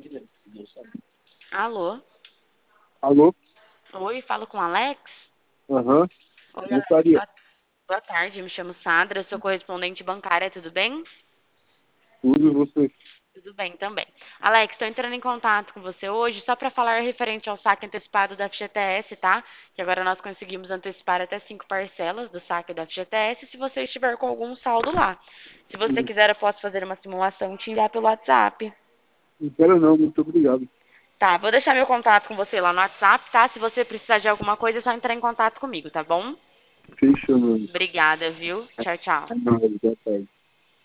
Alô? Alô? Oi, falo com o Alex? Aham. Oi, Alex. Gostaria. Boa tarde, me chamo Sandra, sou correspondente bancária, tudo bem? Tudo você. Tudo bem também. Alex, estou entrando em contato com você hoje só para falar referente ao saque antecipado da FGTS, tá? Que agora nós conseguimos antecipar até 5 parcelas do saque da FGTS se você estiver com algum saldo lá. Se você Não quiser, eu posso fazer uma simulação e te enviar pelo WhatsApp. não quero não, muito obrigado. Tá, vou deixar meu contato com você lá no WhatsApp, tá? Se você precisar de alguma coisa, é só entrar em contato comigo, tá bom? Fechando. Obrigada, viu? Tchau, tchau. É nóis, boa tarde.